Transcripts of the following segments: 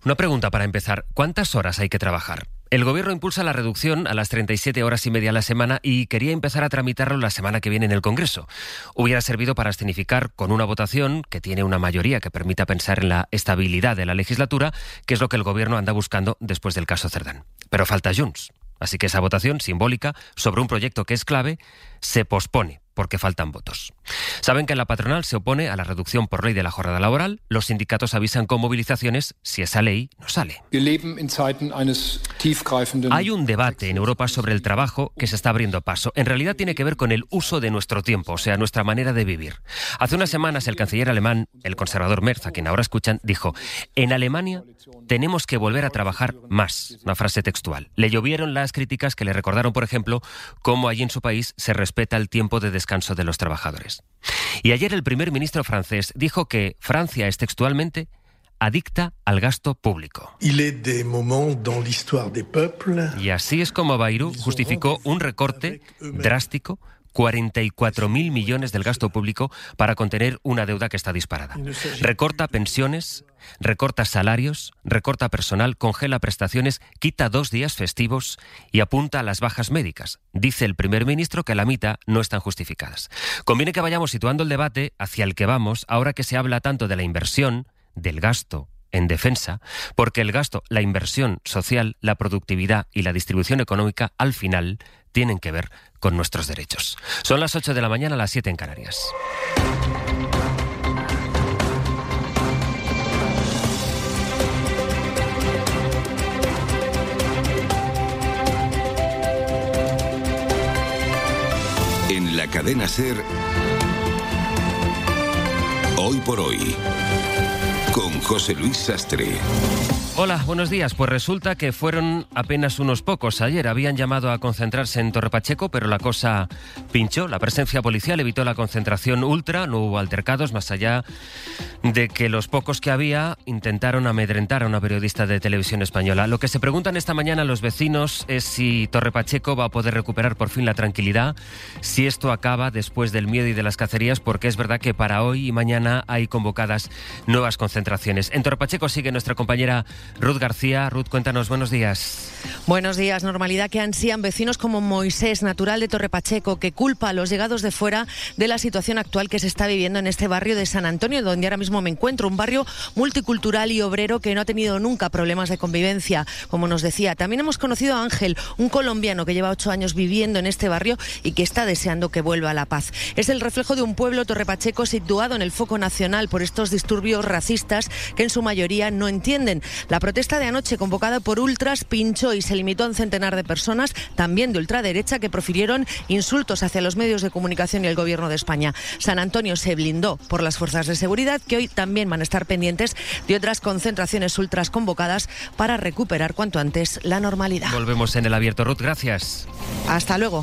Una pregunta para empezar. ¿Cuántas horas hay que trabajar? El Gobierno impulsa la reducción a las 37 horas y media a la semana y quería empezar a tramitarlo la semana que viene en el Congreso. Hubiera servido para escenificar con una votación que tiene una mayoría que permita pensar en la estabilidad de la legislatura, que es lo que el Gobierno anda buscando después del caso Cerdán. Pero falta Junts. Así que esa votación simbólica sobre un proyecto que es clave se pospone porque faltan votos. Saben que la patronal se opone a la reducción por ley de la jornada laboral. Los sindicatos avisan con movilizaciones si esa ley no sale. Hay un debate en Europa sobre el trabajo que se está abriendo paso. En realidad tiene que ver con el uso de nuestro tiempo, o sea, nuestra manera de vivir. Hace unas semanas el canciller alemán, el conservador Merz, a quien ahora escuchan, dijo: en Alemania tenemos que volver a trabajar más. Una frase textual. Le llovieron las críticas que le recordaron, por ejemplo, cómo allí en su país se respeta el tiempo de descanso de los trabajadores. Y ayer el primer ministro francés dijo que Francia es textualmente adicta al gasto público. Y así es como Bayrou justificó un recorte drástico, 44.000 millones del gasto público para contener una deuda que está disparada. Recorta pensiones, recorta salarios, recorta personal, congela prestaciones, quita 2 días festivos y apunta a las bajas médicas. Dice el primer ministro que la mitad no están justificadas. Conviene que vayamos situando el debate hacia el que vamos ahora que se habla tanto de la inversión, del gasto en defensa, porque el gasto, la inversión social, la productividad y la distribución económica al final tienen que ver con nuestros derechos. Son las 8 de la mañana, las 7 en Canarias. En la cadena SER, Hoy por Hoy, con José Luis Sastre. Hola, buenos días. Pues resulta que fueron apenas unos pocos. Ayer habían llamado a concentrarse en Torre Pacheco, pero la cosa pinchó. La presencia policial evitó la concentración ultra, no hubo altercados, más allá de que los pocos que había intentaron amedrentar a una periodista de Televisión Española. Lo que se preguntan esta mañana los vecinos es si Torre Pacheco va a poder recuperar por fin la tranquilidad, si esto acaba después del miedo y de las cacerías, porque es verdad que para hoy y mañana hay convocadas nuevas concentraciones. En Torre Pacheco sigue nuestra compañera Ruth García. Ruth, cuéntanos, buenos días. Buenos días. Normalidad que ansían vecinos como Moisés, natural de Torre Pacheco, que culpa a los llegados de fuera de la situación actual que se está viviendo en este barrio de San Antonio, donde ahora mismo me encuentro, un barrio multicultural y obrero que no ha tenido nunca problemas de convivencia, como nos decía. También hemos conocido a Ángel, un colombiano que lleva 8 años viviendo en este barrio y que está deseando que vuelva a la paz. Es el reflejo de un pueblo, Torre Pacheco, situado en el foco nacional por estos disturbios racistas que en su mayoría no entienden. La protesta de anoche, convocada por ultras, pinchó y se limitó a un centenar de personas, también de ultraderecha, que profirieron insultos hacia los medios de comunicación y el Gobierno de España. San Antonio se blindó por las fuerzas de seguridad, que hoy también van a estar pendientes de otras concentraciones ultras convocadas para recuperar cuanto antes la normalidad. Volvemos en el abierto, Ruth, gracias. Hasta luego.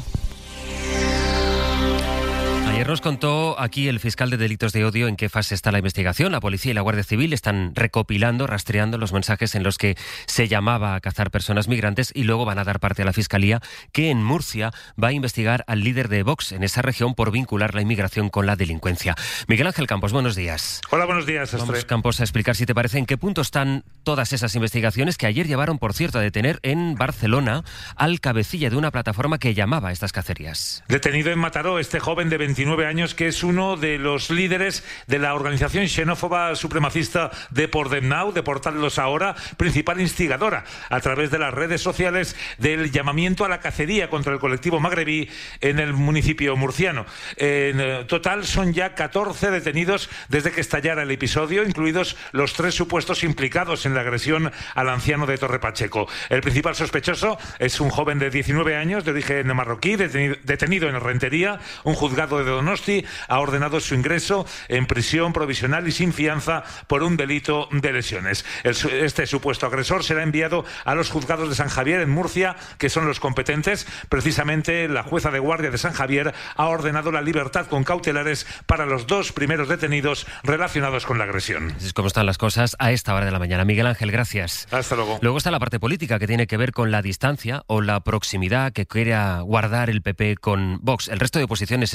Ayer nos contó aquí el fiscal de delitos de odio en qué fase está la investigación. La policía y la Guardia Civil están recopilando, rastreando los mensajes en los que se llamaba a cazar personas migrantes y luego van a dar parte a la Fiscalía, que en Murcia va a investigar al líder de Vox en esa región por vincular la inmigración con la delincuencia. Miguel Ángel Campos, buenos días. Hola, buenos días, Sastre. Vamos, Campos, a explicar, si te parece, en qué punto están todas esas investigaciones que ayer llevaron, por cierto, a detener en Barcelona al cabecilla de una plataforma que llamaba a estas cacerías. Detenido en Mataró este joven de 29 años que es uno de los líderes de la organización xenófoba supremacista Deport Now, Deportadlos Ahora, principal instigadora a través de las redes sociales del llamamiento a la cacería contra el colectivo magrebí en el municipio murciano. En total son ya 14 detenidos desde que estallara el episodio, incluidos los 3 supuestos implicados en la agresión al anciano de Torre Pacheco. El principal sospechoso es un joven de 19 años de origen marroquí, detenido en Rentería. Un juzgado de Donosti ha ordenado su ingreso en prisión provisional y sin fianza por un delito de lesiones. Este supuesto agresor será enviado a los juzgados de San Javier en Murcia, que son los competentes. Precisamente la jueza de guardia de San Javier ha ordenado la libertad con cautelares para los 2 primeros detenidos relacionados con la agresión. Así es como están las cosas a esta hora de la mañana. Miguel Ángel, gracias. Hasta luego. Luego está la parte política, que tiene que ver con la distancia o la proximidad que quiera guardar el PP con Vox. El resto de oposiciones están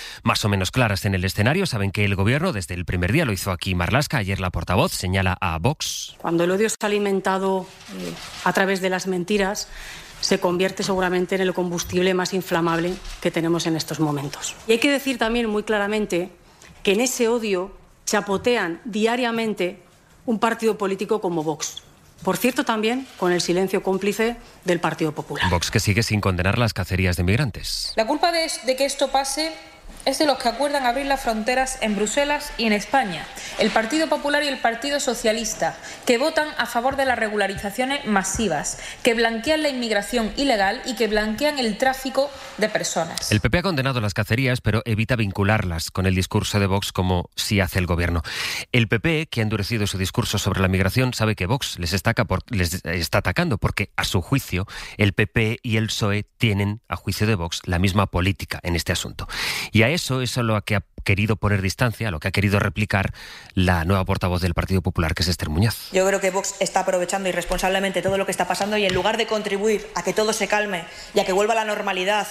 más o menos claras en el escenario. Saben que el Gobierno desde el primer día, lo hizo aquí Marlaska, ayer la portavoz, señala a Vox. Cuando el odio está alimentado a través de las mentiras, se convierte seguramente en el combustible más inflamable que tenemos en estos momentos. Y hay que decir también muy claramente que en ese odio chapotean diariamente un partido político como Vox. Por cierto, también con el silencio cómplice del Partido Popular. Vox, que sigue sin condenar las cacerías de migrantes. La culpa de que esto pase es de los que acuerdan abrir las fronteras en Bruselas y en España. El Partido Popular y el Partido Socialista, que votan a favor de las regularizaciones masivas, que blanquean la inmigración ilegal y que blanquean el tráfico de personas. El PP ha condenado las cacerías, pero evita vincularlas con el discurso de Vox como sí hace el Gobierno. El PP, que ha endurecido su discurso sobre la migración, sabe que Vox les está atacando porque, a su juicio, el PP y el PSOE tienen, a juicio de Vox, la misma política en este asunto. Y a eso es lo que ha querido poner distancia, a lo que ha querido replicar la nueva portavoz del Partido Popular, que es Esther Muñoz. Yo creo que Vox está aprovechando irresponsablemente todo lo que está pasando y en lugar de contribuir a que todo se calme y a que vuelva la normalidad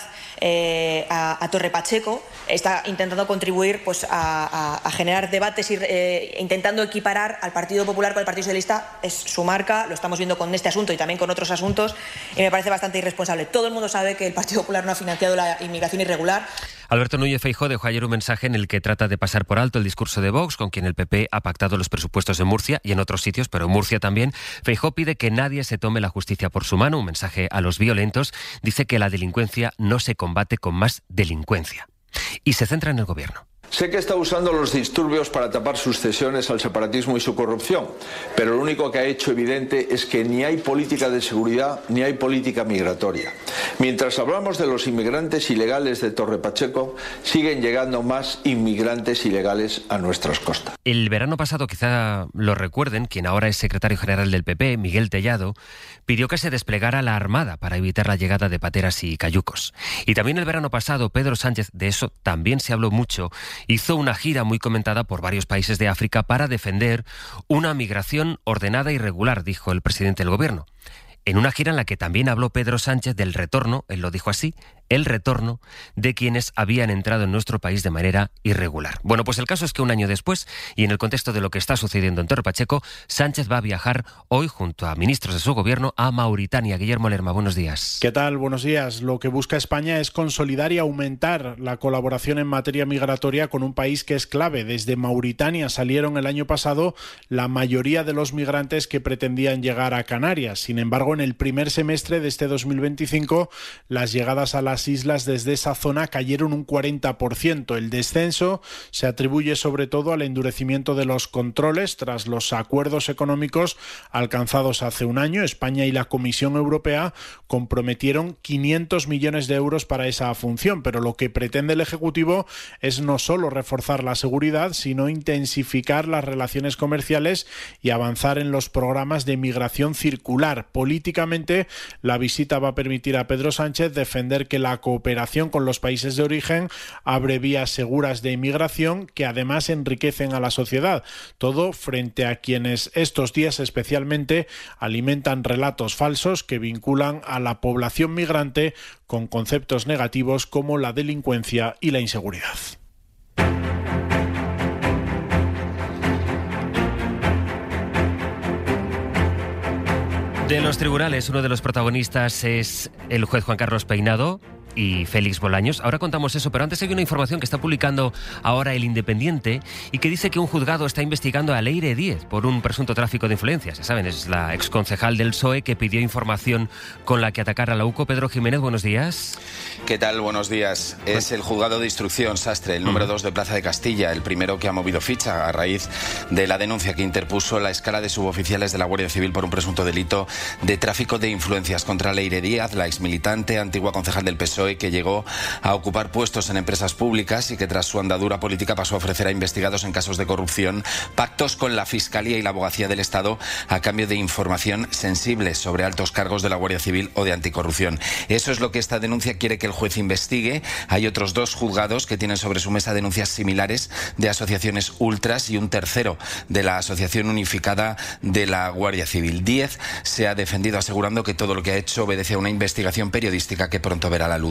a Torre Pacheco, está intentando contribuir pues, a generar debates intentando equiparar al Partido Popular con el Partido Socialista. Es su marca, lo estamos viendo con este asunto y también con otros asuntos, y me parece bastante irresponsable. Todo el mundo sabe que el Partido Popular no ha financiado la inmigración irregular. Alberto Núñez Feijóo dejó ayer un mensaje en el que trata de pasar por alto el discurso de Vox, con quien el PP ha pactado los presupuestos en Murcia y en otros sitios, pero en Murcia también. Feijóo pide que nadie se tome la justicia por su mano, un mensaje a los violentos. Dice que la delincuencia no se combate con más delincuencia. Y se centra en el Gobierno. Sé que está usando los disturbios para tapar sus cesiones al separatismo y su corrupción, pero lo único que ha hecho evidente es que ni hay política de seguridad ni hay política migratoria. Mientras hablamos de los inmigrantes ilegales de Torre Pacheco, siguen llegando más inmigrantes ilegales a nuestras costas. El verano pasado, quizá lo recuerden, quien ahora es secretario general del PP, Miguel Tellado, pidió que se desplegara la Armada para evitar la llegada de pateras y cayucos. Y también el verano pasado, Pedro Sánchez, de eso también se habló mucho, hizo una gira muy comentada por varios países de África para defender una migración ordenada y regular, dijo el presidente del Gobierno. En una gira en la que también habló Pedro Sánchez del retorno, él lo dijo así, el retorno de quienes habían entrado en nuestro país de manera irregular. Bueno, pues el caso es que un año después, y en el contexto de lo que está sucediendo en Torre Pacheco, Sánchez va a viajar hoy junto a ministros de su gobierno a Mauritania. Guillermo Lerma, buenos días. ¿Qué tal? Buenos días. Lo que busca España es consolidar y aumentar la colaboración en materia migratoria con un país que es clave. Desde Mauritania salieron el año pasado la mayoría de los migrantes que pretendían llegar a Canarias. Sin embargo, en el primer semestre de este 2025, las llegadas a las islas desde esa zona cayeron un 40%. El descenso se atribuye sobre todo al endurecimiento de los controles tras los acuerdos económicos alcanzados hace un año. España y la Comisión Europea comprometieron 500 millones de euros para esa función, pero lo que pretende el Ejecutivo es no solo reforzar la seguridad, sino intensificar las relaciones comerciales y avanzar en los programas de migración circular. Políticamente, la visita va a permitir a Pedro Sánchez defender que la cooperación con los países de origen abre vías seguras de inmigración que además enriquecen a la sociedad. Todo frente a quienes estos días especialmente alimentan relatos falsos que vinculan a la población migrante con conceptos negativos como la delincuencia y la inseguridad. De los tribunales, uno de los protagonistas es el juez Juan Carlos Peinado y Félix Bolaños. Ahora contamos eso, pero antes hay una información que está publicando ahora El Independiente y que dice que un juzgado está investigando a Leire Díez por un presunto tráfico de influencias. Ya saben, es la exconcejal del PSOE que pidió información con la que atacar a la UCO. Pedro Jiménez, buenos días. ¿Qué tal? Buenos días. Es el juzgado de instrucción Sastre, el número 2 de Plaza de Castilla, el primero que ha movido ficha a raíz de la denuncia que interpuso la escala de suboficiales de la Guardia Civil por un presunto delito de tráfico de influencias contra Leire Díez, la exmilitante, antigua concejal del PSOE, que llegó a ocupar puestos en empresas públicas y que tras su andadura política pasó a ofrecer a investigados en casos de corrupción pactos con la Fiscalía y la Abogacía del Estado a cambio de información sensible sobre altos cargos de la Guardia Civil o de anticorrupción. Eso es lo que esta denuncia quiere que el juez investigue. Hay otros 2 juzgados que tienen sobre su mesa denuncias similares de asociaciones ultras y un tercero de la Asociación Unificada de la Guardia Civil. Díez se ha defendido asegurando que todo lo que ha hecho obedece a una investigación periodística que pronto verá la luz.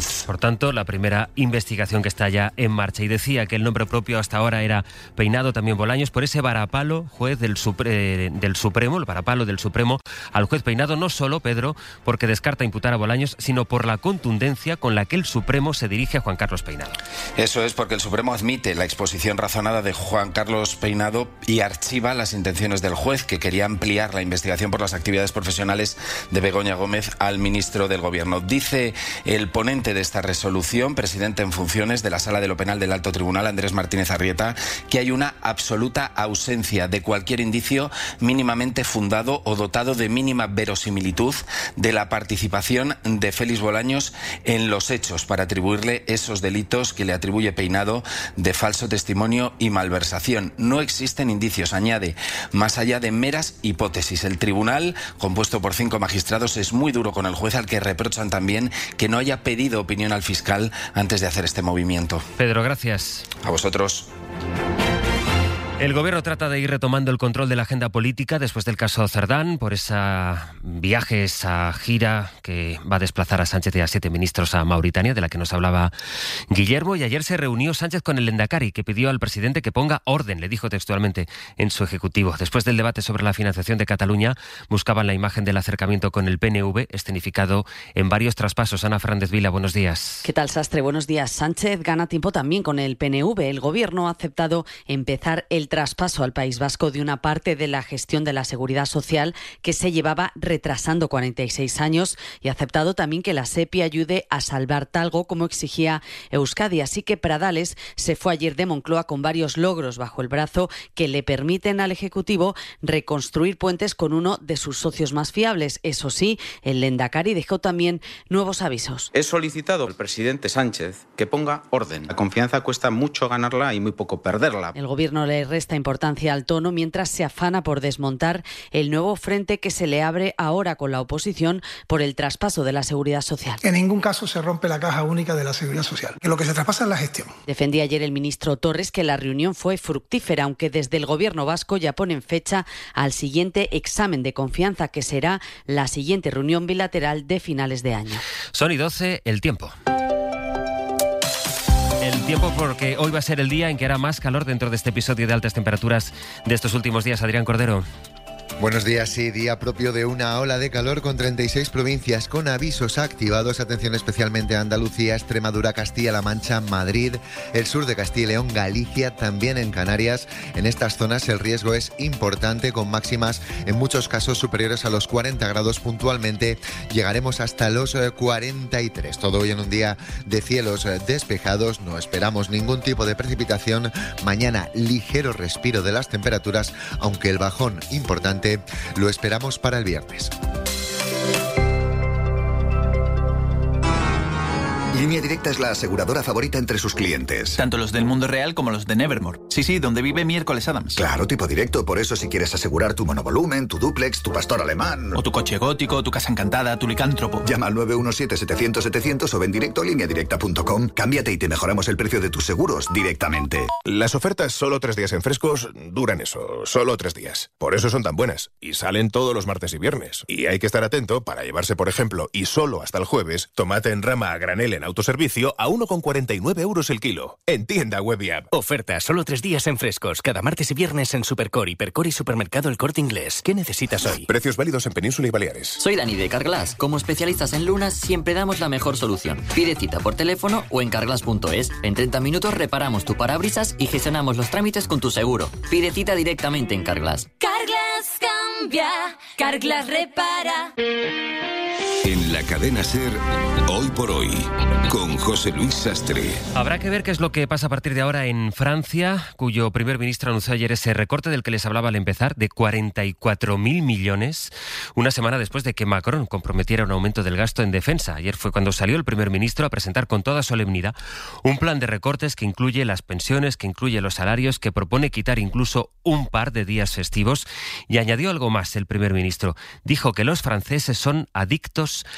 andaluz. Por tanto, la primera investigación que está ya en marcha. Y decía que el nombre propio hasta ahora era Peinado, también Bolaños, por ese varapalo, juez del Supremo, el varapalo del Supremo al juez Peinado, no solo, Pedro, porque descarta imputar a Bolaños, sino por la contundencia con la que el Supremo se dirige a Juan Carlos Peinado. Eso es, porque el Supremo admite la exposición razonada de Juan Carlos Peinado y archiva las intenciones del juez, que quería ampliar la investigación por las actividades profesionales de Begoña Gómez al ministro del Gobierno. Dice el ponente de esta resolución, presidente en funciones de la Sala de lo Penal del Alto Tribunal, Andrés Martínez Arrieta, que hay una absoluta ausencia de cualquier indicio mínimamente fundado o dotado de mínima verosimilitud de la participación de Félix Bolaños en los hechos para atribuirle esos delitos que le atribuye Peinado de falso testimonio y malversación. No existen indicios, añade, más allá de meras hipótesis. El tribunal, compuesto por 5 magistrados, es muy duro con el juez, al que reprochan también que no haya pedido opinión al fiscal antes de hacer este movimiento. Pedro, gracias. A vosotros. El Gobierno trata de ir retomando el control de la agenda política después del caso Cerdán, por ese viaje, esa gira que va a desplazar a Sánchez y a 7 ministros a Mauritania, de la que nos hablaba Guillermo. Y ayer se reunió Sánchez con el Lehendakari, que pidió al presidente que ponga orden, le dijo textualmente, en su ejecutivo. Después del debate sobre la financiación de Cataluña, buscaban la imagen del acercamiento con el PNV, escenificado en varios traspasos. Ana Fernández Vila, buenos días. ¿Qué tal, Sastre? Buenos días. Sánchez gana tiempo también con el PNV. El Gobierno ha aceptado empezar el traspaso al País Vasco de una parte de la gestión de la Seguridad Social que se llevaba retrasando 46 años y ha aceptado también que la SEPI ayude a salvar Talgo, como exigía Euskadi. Así que Pradales se fue ayer de Moncloa con varios logros bajo el brazo que le permiten al Ejecutivo reconstruir puentes con uno de sus socios más fiables. Eso sí, el Lehendakari dejó también nuevos avisos. He solicitado al presidente Sánchez que ponga orden. La confianza cuesta mucho ganarla y muy poco perderla. El Gobierno le resta importancia al tono mientras se afana por desmontar el nuevo frente que se le abre ahora con la oposición por el traspaso de la Seguridad Social. En ningún caso se rompe la caja única de la Seguridad Social, que lo que se traspasa es la gestión. Defendía ayer el ministro Torres que la reunión fue fructífera, aunque desde el Gobierno vasco ya ponen fecha al siguiente examen de confianza, que será la siguiente reunión bilateral de finales de año. Son y 12, el tiempo. El tiempo, porque hoy va a ser el día en que hará más calor dentro de este episodio de altas temperaturas de estos últimos días. Adrián Cordero. Buenos días, sí, día propio de una ola de calor con 36 provincias con avisos activados. Atención especialmente a Andalucía, Extremadura, Castilla-La Mancha, Madrid, el sur de Castilla y León, Galicia, también en Canarias. En estas zonas el riesgo es importante, con máximas en muchos casos superiores a los 40 grados. Puntualmente llegaremos hasta los 43. Todo hoy en un día de cielos despejados, no esperamos ningún tipo de precipitación. Mañana ligero respiro de las temperaturas, aunque el bajón importante lo esperamos para el viernes. Línea Directa es la aseguradora favorita entre sus clientes. Tanto los del mundo real como los de Nevermore. Sí, donde vive Miércoles Adams. Claro, tipo directo. Por eso, si quieres asegurar tu monovolumen, tu dúplex, tu pastor alemán... O tu coche gótico, tu casa encantada, tu licántropo. Llama al 917-700-700 o ven directo a lineadirecta.com. Cámbiate y te mejoramos el precio de tus seguros directamente. Las ofertas solo 3 días en Frescos duran eso, solo 3 días. Por eso son tan buenas. Y salen todos los martes y viernes. Y hay que estar atento para llevarse, por ejemplo, y solo hasta el jueves, tomate en rama a granel en autoservicio a 1,49 € el kilo. En tienda web y app. Oferta solo 3 días en Frescos. Cada martes y viernes en Supercore, Hipercore y Supermercado El Corte Inglés. ¿Qué necesitas hoy? Precios válidos en Península y Baleares. Soy Dani de Carglass. Como especialistas en lunas, siempre damos la mejor solución. Pide cita por teléfono o en carglass.es. En 30 minutos reparamos tu parabrisas y gestionamos los trámites con tu seguro. Pide cita directamente en Carglass. Carglass cambia, Carglass repara. En la cadena SER, Hoy por Hoy, con José Luis Sastre. Habrá que ver qué es lo que pasa a partir de ahora en Francia, cuyo primer ministro anunció ayer ese recorte del que les hablaba al empezar, de 44.000 millones, una semana después de que Macron comprometiera un aumento del gasto en defensa. Ayer fue cuando salió el primer ministro a presentar con toda solemnidad un plan de recortes que incluye las pensiones, que incluye los salarios, que propone quitar incluso un par de días festivos, y añadió algo más el primer ministro. Dijo que los franceses son adictos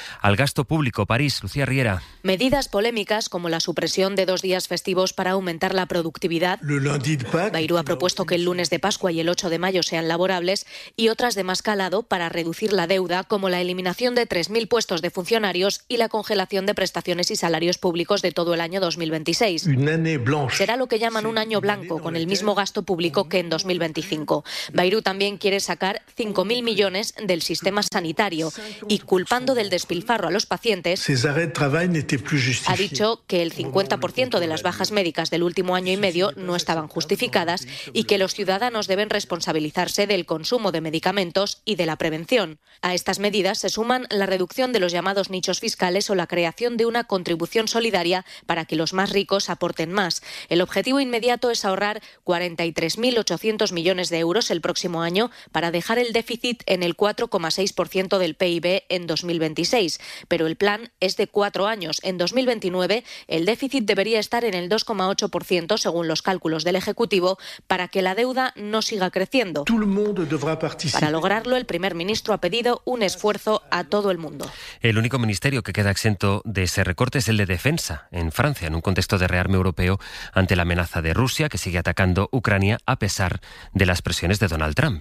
al gasto público. París, Lucía Riera. Medidas polémicas como la supresión de 2 días festivos para aumentar la productividad. Bayrou ha propuesto que el lunes de Pascua y el 8 de mayo sean laborables y otras de más calado para reducir la deuda, como la eliminación de 3.000 puestos de funcionarios y la congelación de prestaciones y salarios públicos de todo el año 2026. Será lo que llaman un año blanco, con el mismo gasto público que en 2025. Bayrou también quiere sacar 5.000 millones del sistema sanitario y, culpando del despilfarro a los pacientes, ha dicho que el 50% de las bajas médicas del último año y medio no estaban justificadas y que los ciudadanos deben responsabilizarse del consumo de medicamentos y de la prevención. A estas medidas se suman la reducción de los llamados nichos fiscales o la creación de una contribución solidaria para que los más ricos aporten más. El objetivo inmediato es ahorrar 43.800 millones de euros el próximo año para dejar el déficit en el 4,6% del PIB en 2026. Pero el plan es de 4 años. En 2029 el déficit debería estar en el 2,8% según los cálculos del Ejecutivo para que la deuda no siga creciendo. Para lograrlo, el primer ministro ha pedido un esfuerzo a todo el mundo. El único ministerio que queda exento de ese recorte es el de Defensa, en Francia, en un contexto de rearme europeo ante la amenaza de Rusia, que sigue atacando Ucrania a pesar de las presiones de Donald Trump.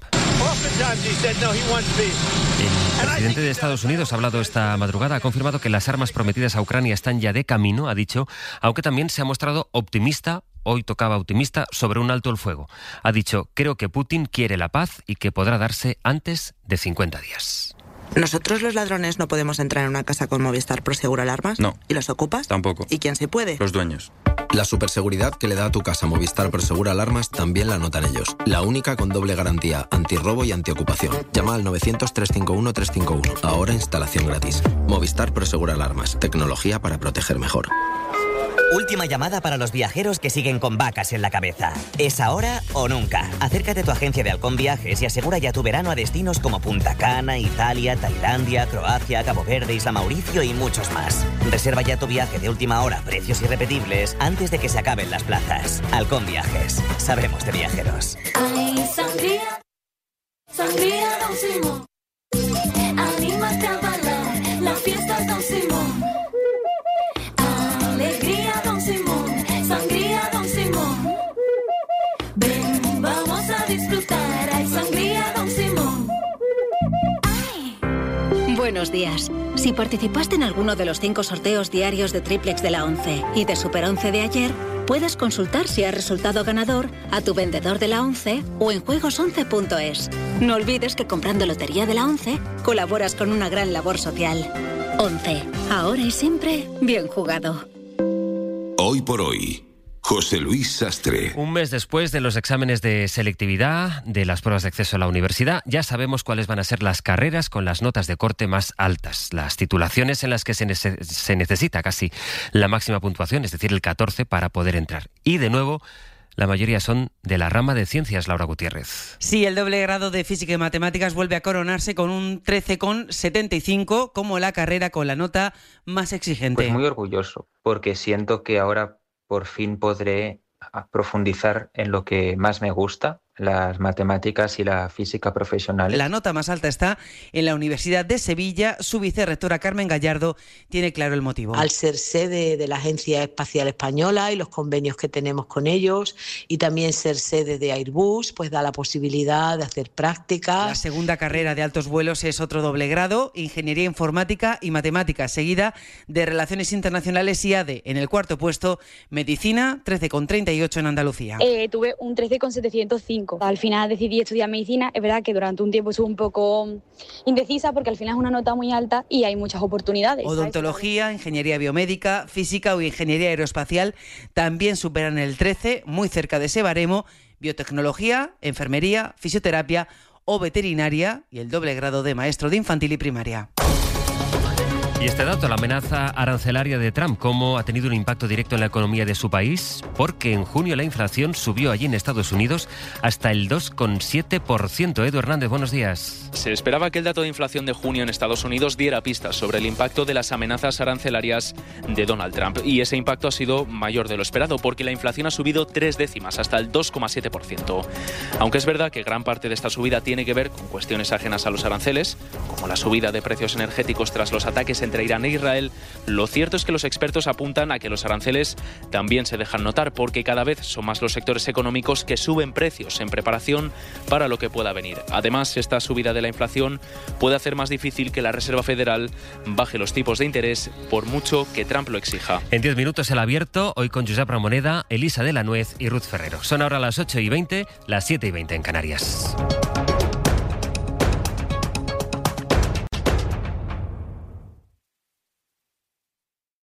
El presidente de Estados Unidos ha hablado esta madrugada, ha confirmado que las armas prometidas a Ucrania están ya de camino, ha dicho, aunque también se ha mostrado optimista. Hoy tocaba optimista sobre un alto el fuego. Ha dicho, creo que Putin quiere la paz y que podrá darse antes de 50 días. ¿Nosotros los ladrones no podemos entrar en una casa con Movistar Prosegur Alarmas? No. ¿Y los ocupas? Tampoco. ¿Y quién sí puede? Los dueños. La superseguridad que le da a tu casa Movistar Prosegur Alarmas también la notan ellos. La única con doble garantía, antirrobo y antiocupación. Llama al 900-351-351. Ahora instalación gratis. Movistar Prosegur Alarmas. Tecnología para proteger mejor. Última llamada para los viajeros que siguen con vacas en la cabeza. ¿Es ahora o nunca? Acércate a tu agencia de Halcón Viajes y asegura ya tu verano a destinos como Punta Cana, Italia, Tailandia, Croacia, Cabo Verde, Isla Mauricio y muchos más. Reserva ya tu viaje de última hora, precios irrepetibles, antes de que se acaben las plazas. Halcón Viajes. Sabemos de viajeros. Ay, sangría, sangría Don Simón. Anímate a bailar, la fiesta Don Simón. Alegría Don Simón, sangría Don Simón. Ven, vamos a disfrutar, hay sangría Don Simón. Buenos días. Si participaste en alguno de los 5 sorteos diarios de Triplex de la 11 y de Super 11 de ayer, puedes consultar si has resultado ganador a tu vendedor de la 11 o en juegos11.es. No olvides que comprando Lotería de la 11 colaboras con una gran labor social. 11. Ahora y siempre, bien jugado. Hoy por hoy, José Luis Sastre. Un mes después de los exámenes de selectividad, de las pruebas de acceso a la universidad, ya sabemos cuáles van a ser las carreras con las notas de corte más altas, las titulaciones en las que se necesita casi la máxima puntuación, es decir, el 14 para poder entrar. Y de nuevo, la mayoría son de la rama de ciencias, Laura Gutiérrez. Sí, el doble grado de Física y Matemáticas vuelve a coronarse con un 13,75 como la carrera con la nota más exigente. Pues muy orgulloso, porque siento que ahora por fin podré profundizar en lo que más me gusta, las matemáticas y la física profesional. La nota más alta está en la Universidad de Sevilla. Su vicerrectora Carmen Gallardo tiene claro el motivo. Al ser sede de la Agencia Espacial Española y los convenios que tenemos con ellos, y también ser sede de Airbus, pues da la posibilidad de hacer prácticas. La segunda carrera de altos vuelos es otro doble grado, Ingeniería Informática y Matemáticas, seguida de Relaciones Internacionales y ADE. En el cuarto puesto, Medicina, 13,38 en Andalucía. Tuve un 13,705. Al final decidí estudiar medicina. Es verdad que durante un tiempo estuve un poco indecisa porque al final es una nota muy alta y hay muchas oportunidades. Odontología, Ingeniería Biomédica, Física o Ingeniería Aeroespacial también superan el 13, muy cerca de ese baremo. Biotecnología, Enfermería, Fisioterapia o Veterinaria y el doble grado de Maestro de Infantil y Primaria. Y este dato, la amenaza arancelaria de Trump, ¿cómo ha tenido un impacto directo en la economía de su país? Porque en junio la inflación subió allí en Estados Unidos hasta el 2,7%. Edu Hernández, buenos días. Se esperaba que el dato de inflación de junio en Estados Unidos diera pistas sobre el impacto de las amenazas arancelarias de Donald Trump. Y ese impacto ha sido mayor de lo esperado, porque la inflación ha subido 3 décimas, hasta el 2,7%. Aunque es verdad que gran parte de esta subida tiene que ver con cuestiones ajenas a los aranceles, como la subida de precios energéticos tras los ataques entre entre Irán e Israel, lo cierto es que los expertos apuntan a que los aranceles también se dejan notar, porque cada vez son más los sectores económicos que suben precios en preparación para lo que pueda venir. Además, esta subida de la inflación puede hacer más difícil que la Reserva Federal baje los tipos de interés, por mucho que Trump lo exija. En 10 minutos el abierto, hoy con Josep Ramoneda, Elisa de la Nuez y Ruth Ferrero. Son ahora las 8:20, las 7:20 en Canarias.